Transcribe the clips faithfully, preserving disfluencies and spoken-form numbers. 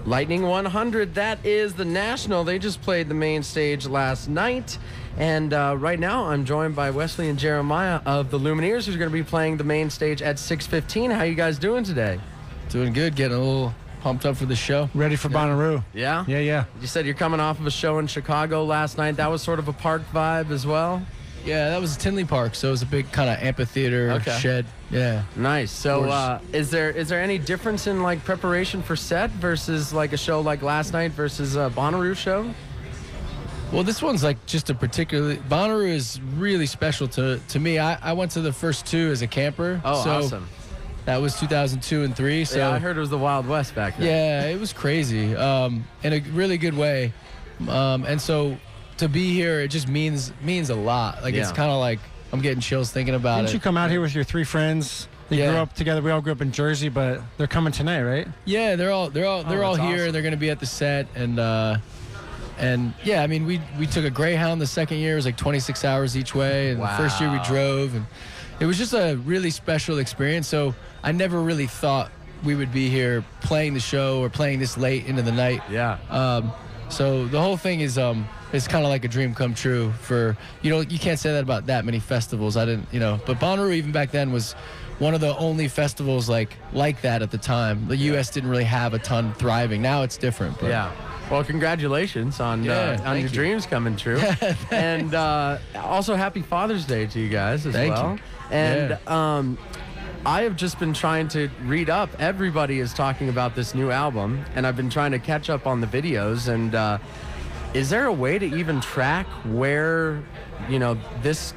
Lightning one hundred, that is the National. They just played the main stage last night. And uh, right now, I'm joined by Wesley and Jeremiah of the Lumineers, who's going to be playing the main stage at six fifteen. How you guys doing today? Doing good, getting a little pumped up for the show. Ready for Bonnaroo. Yeah? Yeah, yeah. You said you're coming off of a show in Chicago last night. That was sort of a park vibe as well? Yeah, that was Tinley Park, so it was a big kind of amphitheater Okay. shed. Yeah. Nice. So uh, is there is there any difference in like preparation for set versus like a show like last night versus a Bonnaroo show? Well, this one's like just a particularly... Bonnaroo is really special to, to me. I, I went to the first two as a camper. Oh, so awesome. That was two thousand two and three. So Yeah, I heard it was the Wild West back then. Yeah, it was crazy um, in a really good way. Um, and so to be here, it just means means a lot. Like, Yeah. it's kind of like I'm getting chills thinking about Didn't it. you come out here with your three friends? They Yeah. grew up together. We all grew up in Jersey, but they're coming tonight, right? Yeah, they're all they're all they're Oh, all that's here. awesome. They're going to be at the set, and uh, and yeah, I mean, we we took a Greyhound the second year. It was like twenty-six hours each way, and the first year we Wow. drove, and it was just a really special experience. So I never really thought we would be here playing the show or playing this late into the night. Yeah. Um, so the whole thing is um, it's kind of like a dream come true for, you know, you can't say that about that many festivals. I didn't, you know, but Bonnaroo even back then was one of the only festivals like like that at the time. The U S didn't really have a ton thriving. Now it's different. But Yeah. Well, congratulations on Yeah, uh, on thank your you. dreams coming true, and uh, also happy Father's Day to you guys as Thank well. you. And Yeah. um, I have just been trying to read up. Everybody is talking about this new album, and I've been trying to catch up on the videos. And uh, is there a way to even track where, you know, this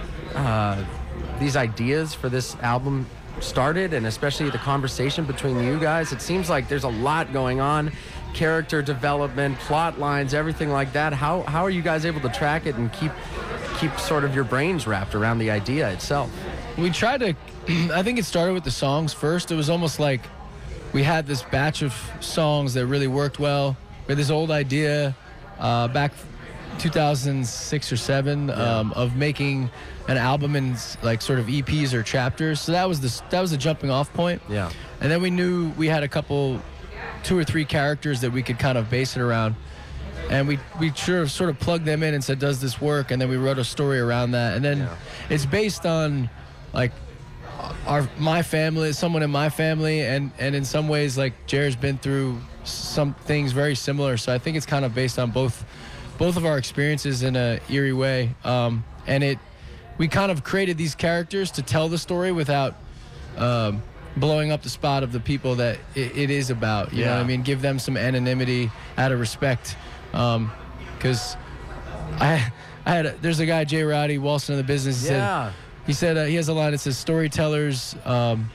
uh, these ideas for this album started, and especially the conversation between you guys? It seems like there's a lot going on. Character development, plot lines, everything like that. How how are you guys able to track it and keep keep sort of your brains wrapped around the idea itself? we tried to, I think it started with the songs first. It was almost like we had this batch of songs that really worked well. We had this old idea uh, back two thousand six or seven um, of making an album in like sort of E Ps or chapters. So that was the that was the jumping off point. Yeah. And then we knew we had a couple, two or three characters that we could kind of base it around. And we, we sort of, sort of plugged them in and said, does this work? And then we wrote a story around that. And then Yeah. it's based on, like, our my family, someone in my family, and, and in some ways, like, Jared's been through some things very similar. So I think it's kind of based on both both of our experiences in a eerie way. Um, and it we kind of created these characters to tell the story without um, blowing up the spot of the people that it, it is about. You know Yeah. what I mean? Give them some anonymity out of respect. Because um, I, I had a, there's a guy, Jay Rowdy, Walston in the business. He Yeah. said, he said uh, he has a line that says, storytellers um,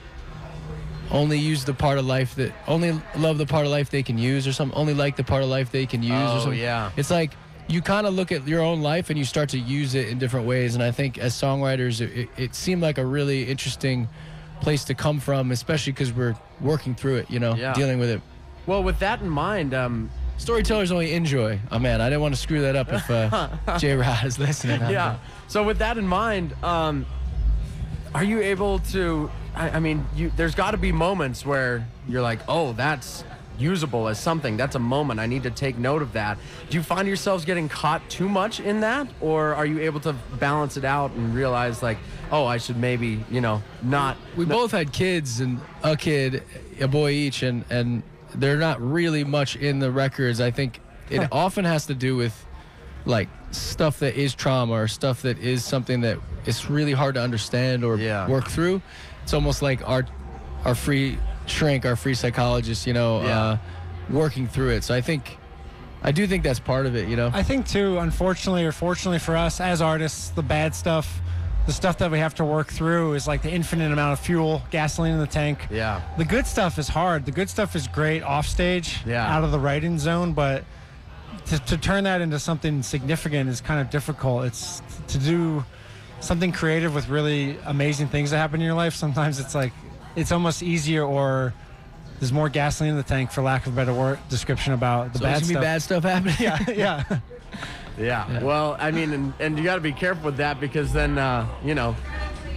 only use the part of life that only love the part of life they can use, or something. Only like the part of life they can use, or Oh, something. yeah. It's like you kind of look at your own life and you start to use it in different ways. And I think as songwriters, it, it, it seemed like a really interesting place to come from, especially because we're working through it, you know, Yeah. dealing with it. Well, with that in mind, um, Storytellers only enjoy. Oh man, I didn't want to screw that up if uh, J Rod is listening. yeah. So with that in mind, um, are you able to? I, I mean, you, there's got to be moments where you're like, oh, that's usable as something. That's a moment. I need to take note of that. Do you find yourselves getting caught too much in that, or are you able to balance it out and realize like, oh, I should maybe, you know, not? We no- both had kids, and a kid, a boy each, and and they're not really much in the records. I think it often has to do with like stuff that is trauma or stuff that is something that it's really hard to understand or Yeah. work through. It's almost like our our free shrink, our free psychologist, you know, Yeah. uh, working through it. So I think, I do think that's part of it, you know. I think, too, unfortunately or fortunately for us as artists, the bad stuff, the stuff that we have to work through is like the infinite amount of fuel, gasoline in the tank. Yeah. The good stuff is hard. The good stuff is great off stage, Yeah. out of the writing zone, but to, to turn that into something significant is kind of difficult. It's to do something creative with really amazing things that happen in your life. Sometimes it's like, it's almost easier, or there's more gasoline in the tank, for lack of a better word description, about the So bad there's gonna stuff. be bad stuff happening. Yeah, yeah. Yeah. Yeah. Well, I mean, and, and you got to be careful with that, because then, uh, you know,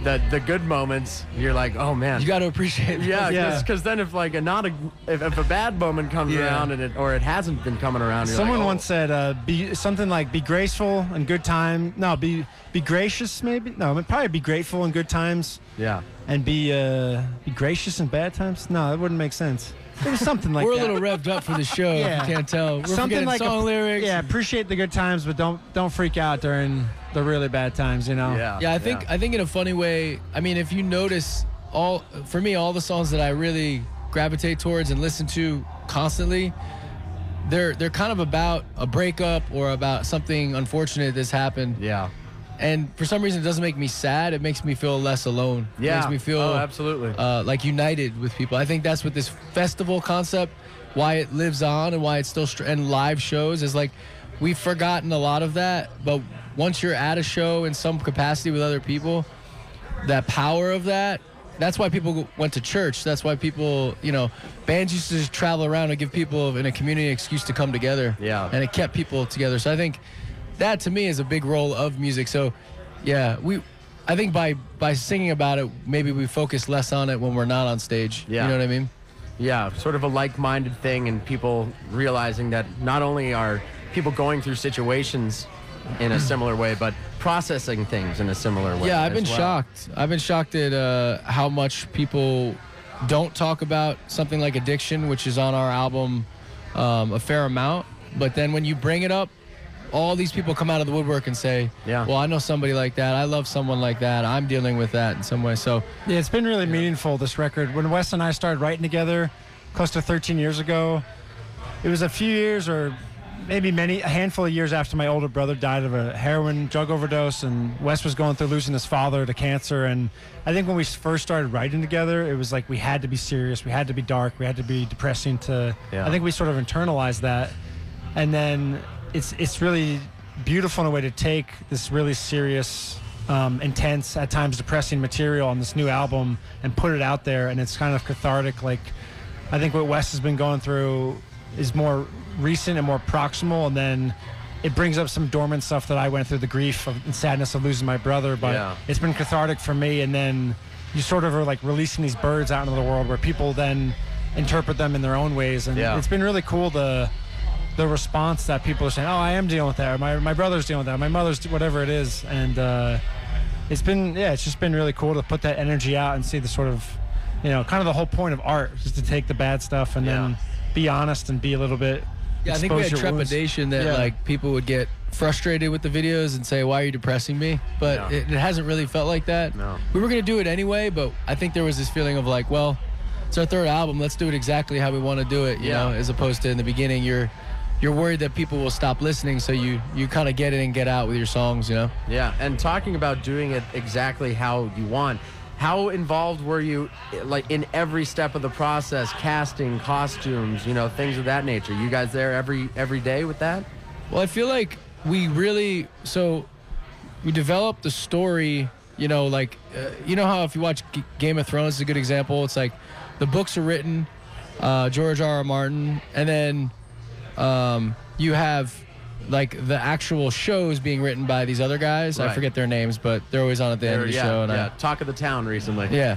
the the good moments, you're like, oh man, You got to appreciate that. yeah, Yeah. because then if like a not a if, if a bad moment comes Yeah. around and it or it hasn't been coming around, you're Someone like, oh. once said, uh, "Be something like be graceful in good time." No, be be gracious maybe. No, probably be grateful in good times yeah, and be uh, be gracious in bad times. No, that wouldn't make sense. It was something like We're a that. little revved up for the show. Yeah. If you can't tell. We're something forgetting like song a, lyrics. Yeah, appreciate the good times, but don't don't freak out during the really bad times. You know. yeah, Yeah, I think I think in a funny way. I mean, if you notice, all for me, all the songs that I really gravitate towards and listen to constantly, they're they're kind of about a breakup or about something unfortunate that's happened. yeah, And for some reason, it doesn't make me sad. It makes me feel less alone. It yeah. makes me feel oh, absolutely. uh, like united with people. I think that's what this festival concept, why it lives on and why it's still str- and live shows is like we've forgotten a lot of that. But once you're at a show in some capacity with other people, that power of that. That's why people went to church. That's why people, you know, bands used to just travel around and give people in a community an excuse to come together. Yeah. And it kept people together. So I think that to me is a big role of music. So, yeah, we, I think by by singing about it, maybe we focus less on it when we're not on stage. Yeah. You know what I mean? Yeah, sort of a like-minded thing, and people realizing that not only are people going through situations in a similar way, but processing things in a similar way. Yeah, I've as been well. shocked. I've been shocked at uh, how much people don't talk about something like addiction, which is on our album um, a fair amount. But then when you bring it up, all these people come out of the woodwork and say, Yeah. well, I know somebody like that. I love someone like that. I'm dealing with that in some way. So, Yeah, it's been really meaningful, this record. When Wes and I started writing together close to thirteen years ago, it was a few years or maybe many, a handful of years after my older brother died of a heroin drug overdose, and Wes was going through losing his father to cancer. And I think when we first started writing together, it was like we had to be serious, we had to be dark, we had to be depressing to, Yeah. I think we sort of internalized that. And then it's it's really beautiful in a way to take this really serious, um, intense, at times depressing material on this new album and put it out there, and it's kind of cathartic. Like, I think what Wes has been going through is more recent and more proximal, and then it brings up some dormant stuff that I went through, the grief of, and sadness of losing my brother, but Yeah. it's been cathartic for me. And then you sort of are like releasing these birds out into the world where people then interpret them in their own ways, and Yeah. it's been really cool the the response that people are saying, oh, I am dealing with that, or my, my brother's dealing with that, my mother's, whatever it is. And uh, it's been, yeah, it's just been really cool to put that energy out and see the sort of, you know, kind of the whole point of art, just to take the bad stuff and Yeah. then be honest and be a little bit, yeah, I think we had expose your wounds. trepidation that, Yeah. like, people would get frustrated with the videos and say, why are you depressing me? But Yeah. it, it hasn't really felt like that. No. We were going to do it anyway, but I think there was this feeling of, like, well, it's our third album. Let's do it exactly how we want to do it, you Yeah. know, as opposed to in the beginning, you're you're worried that people will stop listening, so you, you kind of get in and get out with your songs, you know? Yeah, and talking about doing it exactly how you want, how involved were you, like, in every step of the process, casting, costumes, you know, things of that nature? You guys there every every day with that? Well, I feel like we really so we developed the story. You know, like uh, you know how if you watch G- Game of Thrones is a good example. It's like the books are written, uh, George R. R. Martin, and then um, you have like the actual shows being written by these other guys. I Right. forget their names, but they're always on at the end Or, of the yeah, show. And yeah. I, Talk of the town recently. yeah.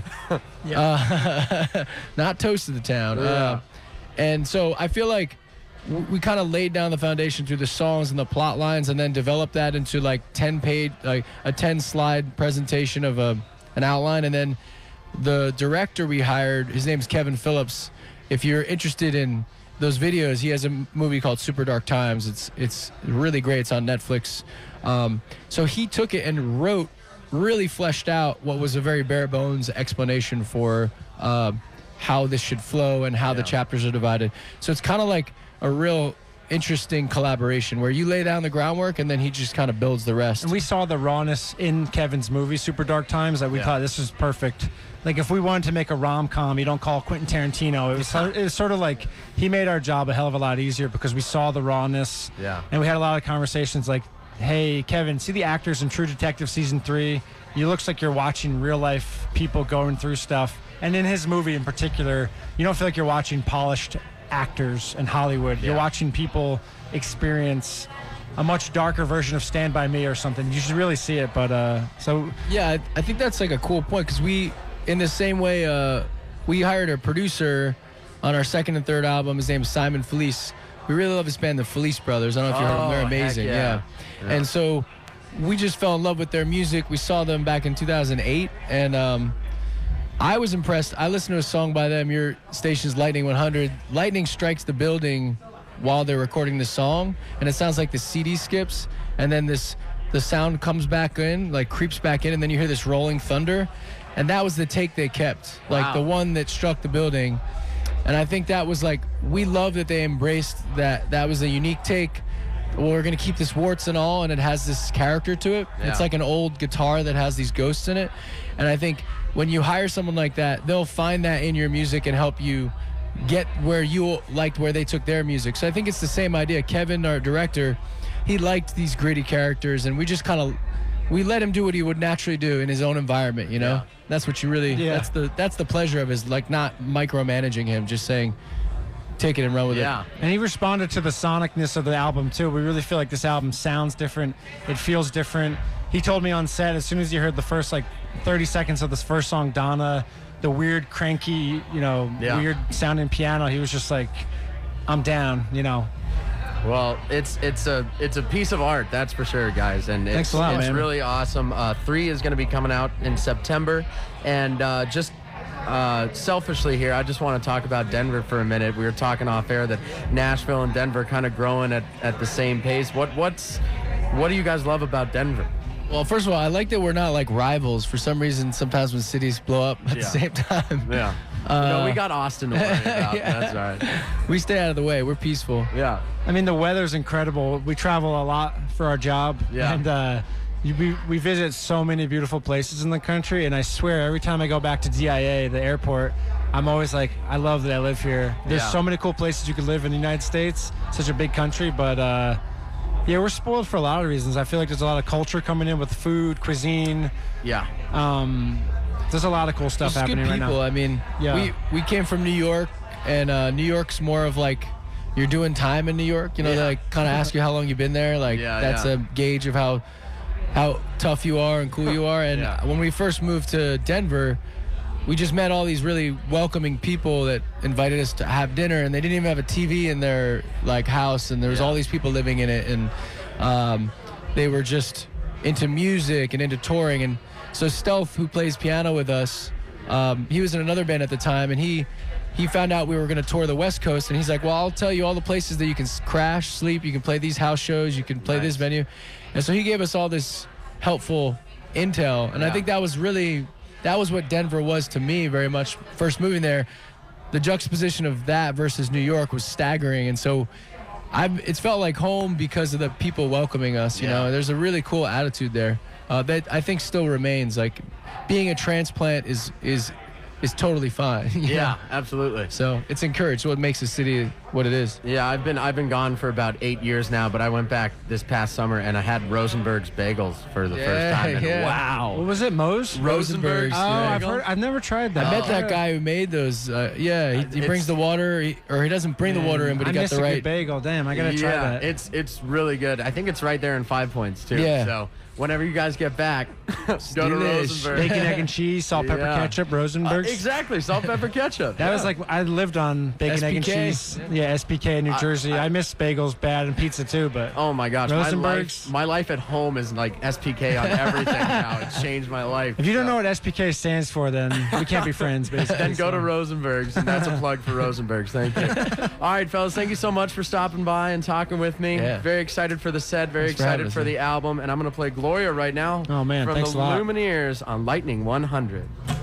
Uh, not Toast of the Town. Yeah. Uh, and so I feel like w- we kind of laid down the foundation through the songs and the plot lines, and then developed that into like ten page, like a ten slide presentation of a an outline. And then the director we hired, his name's Kevin Phillips. If you're interested in those videos, he has a m- movie called Super Dark Times. It's it's really great. It's on Netflix. Um, so he took it and wrote, really fleshed out what was a very bare bones explanation for uh, how this should flow and how the Yeah. chapters are divided. So it's kind of like a real interesting collaboration where you lay down the groundwork and then he just kind of builds the rest. And we saw the rawness in Kevin's movie, Super Dark Times, that we Yeah. thought this was perfect. Like, if we wanted to make a rom-com, you don't call Quentin Tarantino. It was, sort- it was sort of like he made our job a hell of a lot easier because we saw the rawness. Yeah. And we had a lot of conversations like, hey, Kevin, see the actors in True Detective Season three? You looks like you're watching real-life people going through stuff. And in his movie in particular, you don't feel like you're watching polished actors in Hollywood. You're Yeah. watching people experience a much darker version of Stand By Me or something. You should really see it. But uh, so Yeah, I, I think that's like a cool point because we, in the same way, uh, we hired a producer on our second and third album. His name is Simon Felice. We really love his band, the Felice Brothers. I don't know if you heard them. They're Oh, heck amazing. yeah. Yeah. And so we just fell in love with their music. We saw them back in two thousand eight, and um, I was impressed. I listened to a song by them, your station's Lightning one hundred. Lightning strikes the building while they're recording the song, and it sounds like the C D skips, and then this the sound comes back in, like creeps back in, and then you hear this rolling thunder. And that was the take they kept, like Wow. the one that struck the building. And I think that was like, we love that they embraced that. That was a unique take. Well, we're going to keep this warts and all, and it has this character to it. Yeah. It's like an old guitar that has these ghosts in it. And I think when you hire someone like that, they'll find that in your music and help you get where you liked where they took their music. So I think it's the same idea. Kevin, our director, he liked these gritty characters, and we just kind of, we let him do what he would naturally do in his own environment, you know? Yeah. That's what you really, Yeah. that's the that's the pleasure of it, is like not micromanaging him, just saying, take it and run with Yeah. it. And he responded to the sonicness of the album too. We really feel like this album sounds different. It feels different. He told me on set, as soon as he heard the first like thirty seconds of this first song, Donna, the weird cranky, you know, Yeah. weird sounding piano, he was just like, I'm down, you know. Well, it's it's a it's a piece of art, that's for sure, guys, and it's, Thanks a lot, it's man. really awesome. Uh, three is going to be coming out in September, and uh, just uh, selfishly here, I just want to talk about Denver for a minute. We were talking off air that Nashville and Denver kind of growing at, at the same pace. What what's what do you guys love about Denver? Well, first of all, I like that we're not like rivals. For some reason, sometimes when cities blow up at Yeah. the same time, Yeah, Uh, no, we got Austin to worry about. yeah. That's all right. we stay out of the way. We're peaceful. Yeah, I mean, the weather's incredible. We travel a lot for our job. Yeah. And uh, you, we, we visit so many beautiful places in the country. And I swear, every time I go back to D I A, the airport, I'm always like, I love that I live here. There's Yeah. so many cool places you could live in the United States, such a big country. But uh, yeah, we're spoiled for a lot of reasons. I feel like there's a lot of culture coming in with food, cuisine. yeah, Um, there's a lot of cool stuff Just good happening right people. now. I mean, Yeah. we we came from New York, and uh, New York's more of like, you're doing time in New York. You know, Yeah. they like kind of ask you how long you've been there. Like Yeah, that's yeah. a gauge of how how tough you are and cool you are. And Yeah. when we first moved to Denver, we just met all these really welcoming people that invited us to have dinner, and they didn't even have a T V in their like house, and there was Yeah. all these people living in it, and um, they were just into music and into touring. And so Stealth, who plays piano with us, um, he was in another band at the time, and he he found out we were going to tour the West Coast, and he's like, well, I'll tell you all the places that you can s- crash, sleep, you can play these house shows, you can play this Nice. venue. And so he gave us all this helpful intel, and I Yeah. think that was really, that was what Denver was to me very much. First moving there, the juxtaposition of that versus New York was staggering, and so I've, it's felt like home because of the people welcoming us, you Yeah. know. There's a really cool attitude there uh, that I think still remains. Like, being a transplant is is is totally fine. you yeah, know? absolutely. So it's encouraged. What makes the city what it is. Yeah, I've been I've been gone for about eight years now, but I went back this past summer and I had Rosenberg's Bagels for the Yeah, first time. And yeah. wow, What was it, Moe's? Rosenberg's. Oh, yeah. I've heard. I've never tried that. I met Oh. that guy who made those. Uh, yeah, he, he It's- brings the water, he, or he doesn't bring the water in, but he I got missed the a right. good bagel. Damn, I gotta yeah, try that. it's it's really good. I think it's right there in Five Points too. Yeah. So whenever you guys get back, go to Delish. Rosenberg. Bacon, egg, and cheese, salt, pepper, Yeah. ketchup, Uh, Rosenberg's. exactly, salt, pepper, ketchup. That Yeah. was like I lived on bacon, egg, and S P K. cheese. Yeah, S P K in New I- Jersey. I, I- miss bagels bad and pizza too, but Oh my gosh, my Rosenberg's. life, my life at home is like S P K on everything now. It's changed my life. if you don't So- know what S P K stands for, then we can't be friends. Basically, then go to so. Rosenberg's, and that's a plug for Rosenberg's. Thank you. All right, fellas, thank you so much for stopping by and talking with me. Yeah. Very excited for the set, very Thanks for having excited us, for man. the album, and I'm going to play Gloria right now Oh, man, from thanks the a lot. Lumineers on Lightning one hundred.